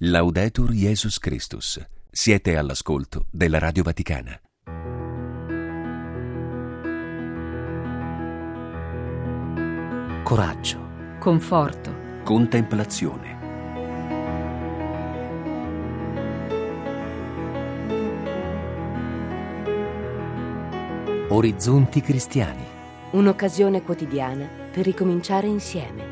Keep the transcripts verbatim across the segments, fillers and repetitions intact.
Laudetur Jesus Christus. Siete all'ascolto della Radio Vaticana. Coraggio, conforto, Contemplazione. orizzonti cristiani. Un'occasione quotidiana per ricominciare insieme.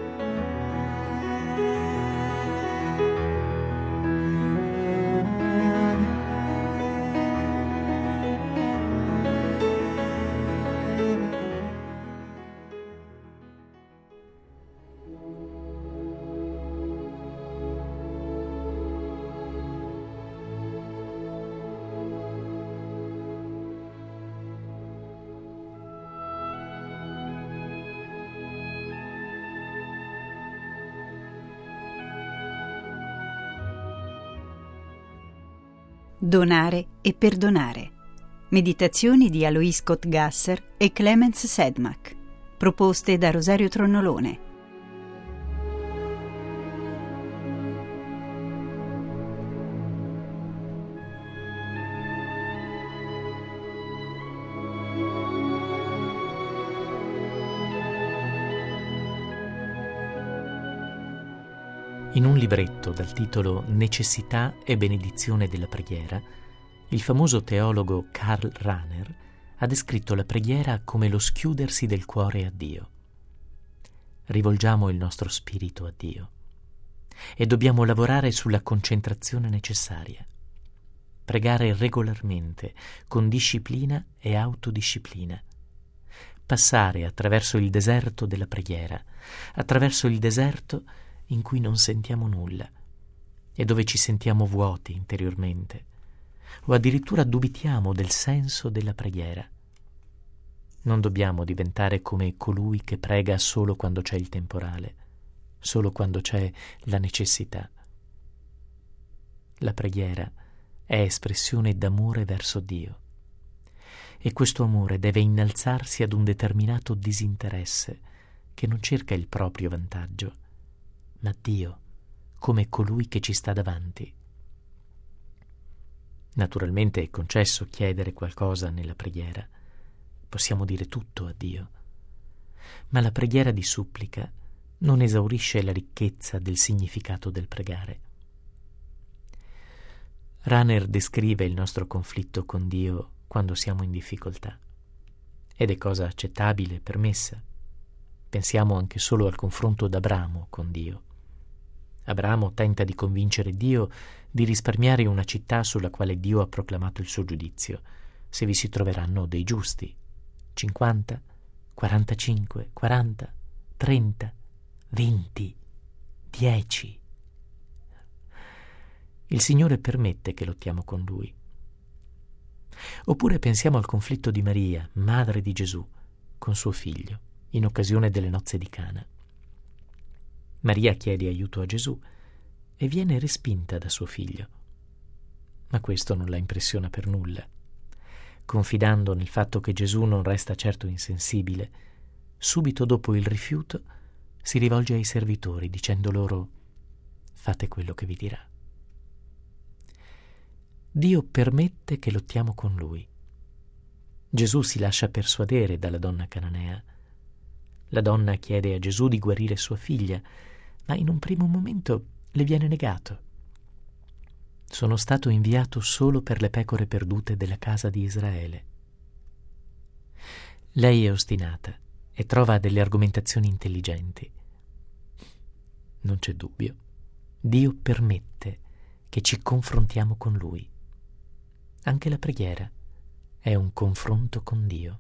Donare e perdonare. Meditazioni di Alois Kotgasser e Clemens Sedmak, proposte da Rosario Tronnolone. In un libretto dal titolo Necessità e benedizione della preghiera, il famoso teologo Karl Rahner ha descritto la preghiera come lo schiudersi del cuore a Dio. Rivolgiamo il nostro spirito a Dio e dobbiamo lavorare sulla concentrazione necessaria. Pregare regolarmente, con disciplina e autodisciplina. Passare attraverso il deserto della preghiera, attraverso il deserto in cui non sentiamo nulla e dove ci sentiamo vuoti interiormente o addirittura dubitiamo del senso della preghiera. Non dobbiamo diventare come colui che prega solo quando c'è il temporale, solo quando c'è la necessità. La preghiera è espressione d'amore verso Dio e questo amore deve innalzarsi ad un determinato disinteresse che non cerca il proprio vantaggio, ma Dio, come colui che ci sta davanti. Naturalmente è concesso chiedere qualcosa nella preghiera. Possiamo dire tutto a Dio. Ma la preghiera di supplica non esaurisce la ricchezza del significato del pregare. Rahner descrive il nostro conflitto con Dio quando siamo in difficoltà. Ed è cosa accettabile e permessa. Pensiamo anche solo al confronto d'Abramo con Dio. Abramo tenta di convincere Dio di risparmiare una città sulla quale Dio ha proclamato il suo giudizio, se vi si troveranno dei giusti. cinquanta, quarantacinque, quaranta, trenta, venti, dieci. Il Signore permette che lottiamo con Lui. Oppure pensiamo al conflitto di Maria, madre di Gesù, con suo figlio, in occasione delle nozze di Cana. Maria chiede aiuto a Gesù e viene respinta da suo figlio. Ma questo non la impressiona per nulla. Confidando nel fatto che Gesù non resta certo insensibile, subito dopo il rifiuto si rivolge ai servitori dicendo loro: fate quello che vi dirà. Dio permette che lottiamo con Lui. Gesù si lascia persuadere dalla donna cananea. La donna chiede a Gesù di guarire sua figlia, ma in un primo momento le viene negato. Sono stato inviato solo per le pecore perdute della casa di Israele. Lei è ostinata e trova delle argomentazioni intelligenti. Non c'è dubbio, Dio permette che ci confrontiamo con Lui. Anche la preghiera è un confronto con Dio.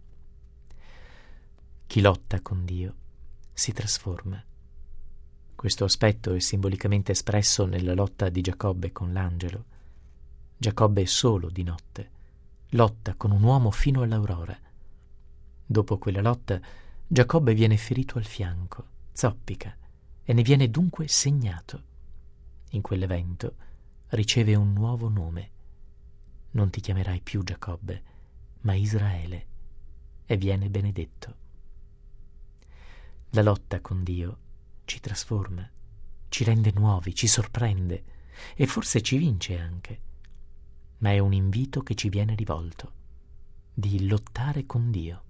Chi lotta con Dio si trasforma. Questo aspetto è simbolicamente espresso nella lotta di Giacobbe con l'angelo. Giacobbe è solo di notte, lotta con un uomo fino all'aurora. Dopo quella lotta, Giacobbe viene ferito al fianco, zoppica, e ne viene dunque segnato. In quell'evento riceve un nuovo nome. Non ti chiamerai più Giacobbe, ma Israele, e viene benedetto. La lotta con Dio ci trasforma, ci rende nuovi, ci sorprende e forse ci vince anche, ma è un invito che ci viene rivolto, di lottare con Dio.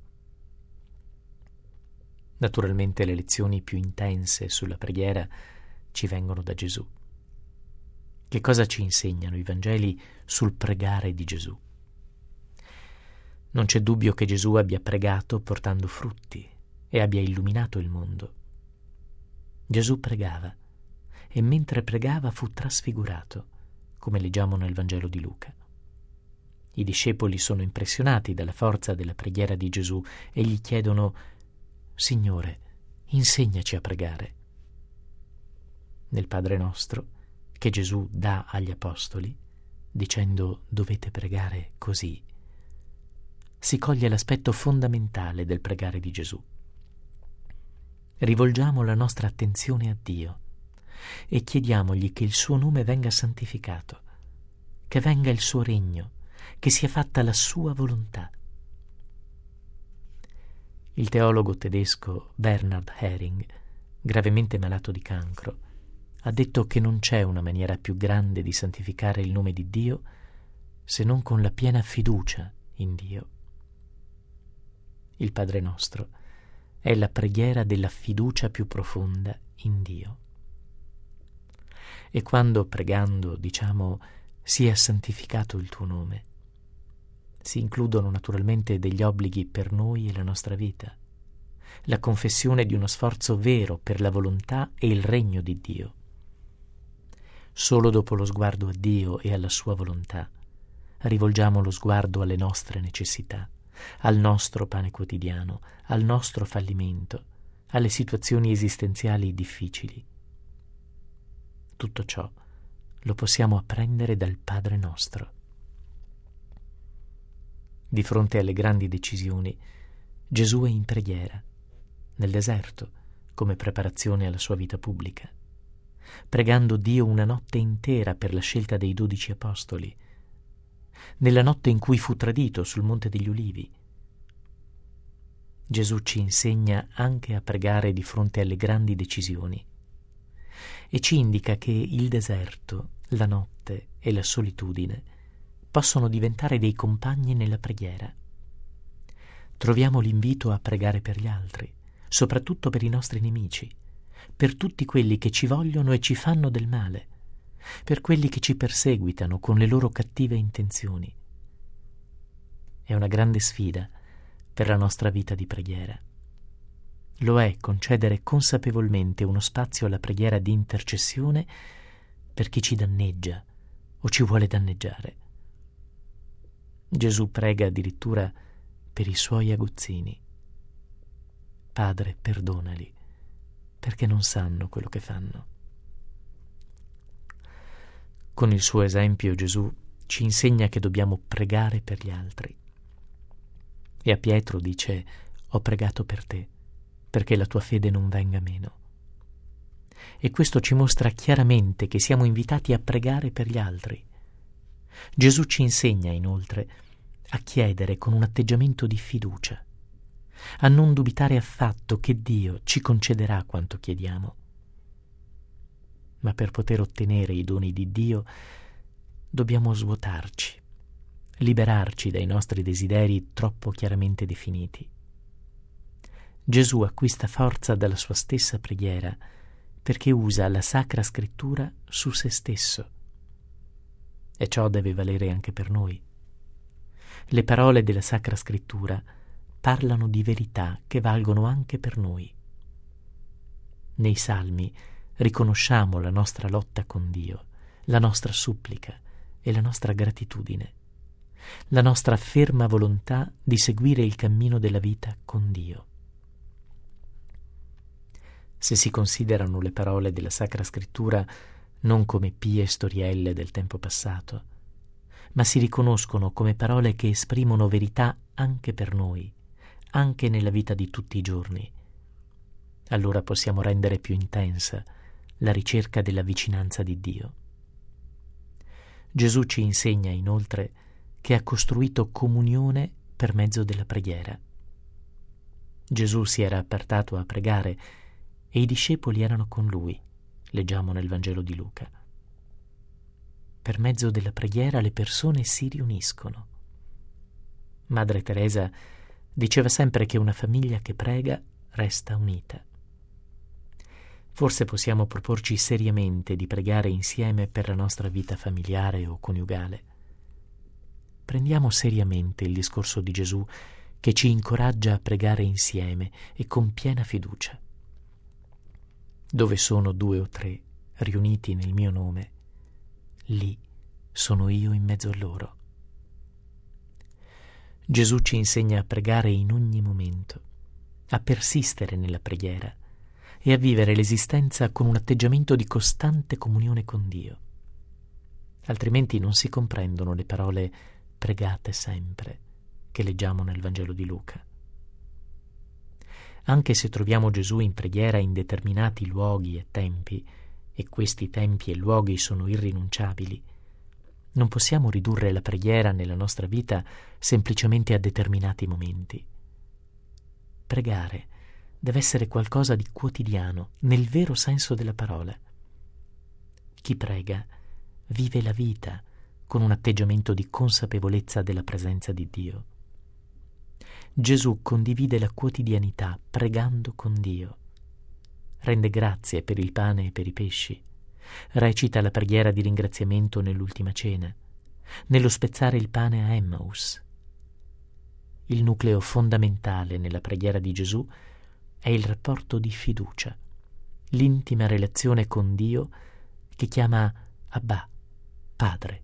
Naturalmente le lezioni più intense sulla preghiera ci vengono da Gesù. Che cosa ci insegnano i Vangeli sul pregare di Gesù? Non c'è dubbio che Gesù abbia pregato portando frutti e abbia illuminato il mondo. Gesù pregava e mentre pregava fu trasfigurato, come leggiamo nel Vangelo di Luca. I discepoli sono impressionati dalla forza della preghiera di Gesù e gli chiedono: Signore, insegnaci a pregare. Nel Padre nostro, che Gesù dà agli apostoli, dicendo dovete pregare così, si coglie l'aspetto fondamentale del pregare di Gesù. Rivolgiamo la nostra attenzione a Dio e chiediamogli che il suo nome venga santificato, che venga il suo regno, che sia fatta la sua volontà. Il teologo tedesco Bernhard Häring, gravemente malato di cancro, ha detto che non c'è una maniera più grande di santificare il nome di Dio se non con la piena fiducia in Dio. Il Padre nostro è la preghiera della fiducia più profonda in Dio. E quando pregando diciamo sia santificato il tuo nome, si includono naturalmente degli obblighi per noi e la nostra vita, la confessione di uno sforzo vero per la volontà e il regno di Dio. Solo dopo lo sguardo a Dio e alla sua volontà rivolgiamo lo sguardo alle nostre necessità, al nostro pane quotidiano, al nostro fallimento, alle situazioni esistenziali difficili. Tutto ciò lo possiamo apprendere dal Padre nostro. Di fronte alle grandi decisioni, Gesù è in preghiera, nel deserto, come preparazione alla sua vita pubblica, pregando Dio una notte intera per la scelta dei dodici apostoli, nella notte in cui fu tradito sul Monte degli Ulivi. Gesù ci insegna anche a pregare di fronte alle grandi decisioni e ci indica che il deserto, la notte e la solitudine possono diventare dei compagni nella preghiera. Troviamo l'invito a pregare per gli altri, soprattutto per i nostri nemici, per tutti quelli che ci vogliono e ci fanno del male, per quelli che ci perseguitano con le loro cattive intenzioni. È una grande sfida per la nostra vita di preghiera. Lo è concedere consapevolmente uno spazio alla preghiera di intercessione per chi ci danneggia o ci vuole danneggiare. Gesù prega addirittura per i suoi aguzzini. Padre, perdonali, perché non sanno quello che fanno. Con il suo esempio Gesù ci insegna che dobbiamo pregare per gli altri. E a Pietro dice: ho pregato per te, perché la tua fede non venga meno. E questo ci mostra chiaramente che siamo invitati a pregare per gli altri. Gesù ci insegna inoltre a chiedere con un atteggiamento di fiducia, a non dubitare affatto che Dio ci concederà quanto chiediamo. Ma per poter ottenere i doni di Dio dobbiamo svuotarci, liberarci dai nostri desideri troppo chiaramente definiti. Gesù acquista forza dalla sua stessa preghiera perché usa la Sacra Scrittura su se stesso. E ciò deve valere anche per noi. Le parole della Sacra Scrittura parlano di verità che valgono anche per noi. Nei Salmi riconosciamo la nostra lotta con Dio, la nostra supplica e la nostra gratitudine, la nostra ferma volontà di seguire il cammino della vita con Dio. Se si considerano le parole della Sacra Scrittura non come pie storielle del tempo passato, ma si riconoscono come parole che esprimono verità anche per noi, anche nella vita di tutti i giorni, allora possiamo rendere più intensa la ricerca della vicinanza di Dio. Gesù ci insegna inoltre che ha costruito comunione per mezzo della preghiera. Gesù si era appartato a pregare e i discepoli erano con lui, leggiamo nel Vangelo di Luca. Per mezzo della preghiera le persone si riuniscono. Madre Teresa diceva sempre che una famiglia che prega resta unita. Forse possiamo proporci seriamente di pregare insieme per la nostra vita familiare o coniugale. Prendiamo seriamente il discorso di Gesù che ci incoraggia a pregare insieme e con piena fiducia. Dove sono due o tre riuniti nel mio nome, lì sono io in mezzo a loro. Gesù ci insegna a pregare in ogni momento, a persistere nella preghiera e a vivere l'esistenza con un atteggiamento di costante comunione con Dio. Altrimenti non si comprendono le parole pregate sempre che leggiamo nel Vangelo di Luca. Anche se troviamo Gesù in preghiera in determinati luoghi e tempi, e questi tempi e luoghi sono irrinunciabili, non possiamo ridurre la preghiera nella nostra vita semplicemente a determinati momenti. Pregare deve essere qualcosa di quotidiano, nel vero senso della parola. Chi prega vive la vita con un atteggiamento di consapevolezza della presenza di Dio. Gesù condivide la quotidianità pregando con Dio. Rende grazie per il pane e per i pesci. Recita la preghiera di ringraziamento nell'ultima cena, nello spezzare il pane a Emmaus. Il nucleo fondamentale nella preghiera di Gesù è il rapporto di fiducia, l'intima relazione con Dio che chiama Abba, Padre.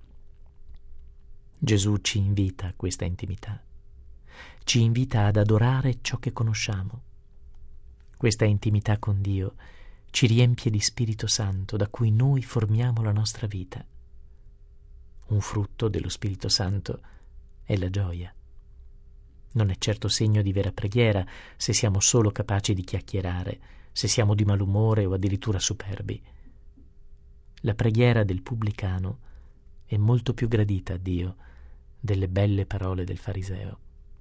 Gesù ci invita a questa intimità, ci invita ad adorare ciò che conosciamo. Questa intimità con Dio ci riempie di Spirito Santo da cui noi formiamo la nostra vita. Un frutto dello Spirito Santo è la gioia. Non è certo segno di vera preghiera se siamo solo capaci di chiacchierare, se siamo di malumore o addirittura superbi. La preghiera del pubblicano è molto più gradita a Dio delle belle parole del fariseo.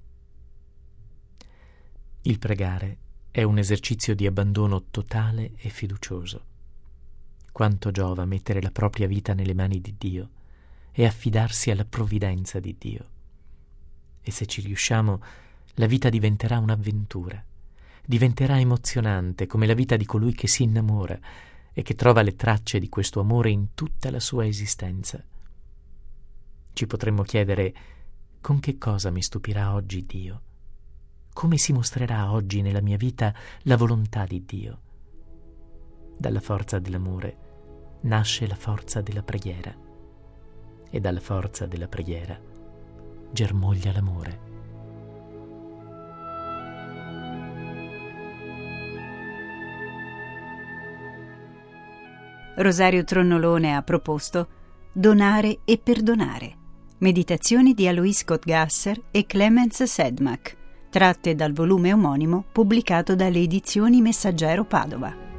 Il pregare è un esercizio di abbandono totale e fiducioso. Quanto giova mettere la propria vita nelle mani di Dio e affidarsi alla provvidenza di Dio. E se ci riusciamo, la vita diventerà un'avventura, diventerà emozionante come la vita di colui che si innamora e che trova le tracce di questo amore in tutta la sua esistenza. Ci potremmo chiedere: con che cosa mi stupirà oggi Dio? Come si mostrerà oggi nella mia vita la volontà di Dio? Dalla forza dell'amore nasce la forza della preghiera e dalla forza della preghiera germoglia l'amore. Rosario Tronnolone ha proposto Donare e perdonare, meditazioni di Alois Kotgasser e Clemens Sedmak, tratte dal volume omonimo pubblicato dalle edizioni Messaggero Padova.